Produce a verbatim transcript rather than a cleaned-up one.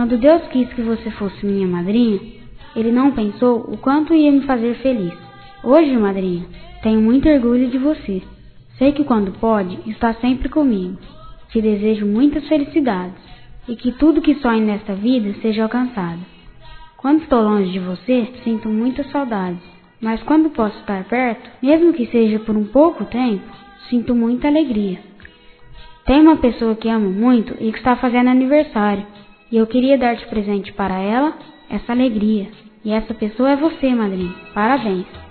Quando Deus quis que você fosse minha madrinha, Ele não pensou o quanto ia me fazer feliz. Hoje, madrinha, tenho muito orgulho de você. Sei que quando pode, está sempre comigo. Te desejo muitas felicidades e que tudo que sonhe nesta vida seja alcançado. Quando estou longe de você, sinto muitas saudades, mas quando posso estar perto, mesmo que seja por um pouco tempo, sinto muita alegria. Tenho uma pessoa que amo muito e que está fazendo aniversário, e eu queria dar de presente para ela essa alegria. E essa pessoa é você, madrinha. Parabéns!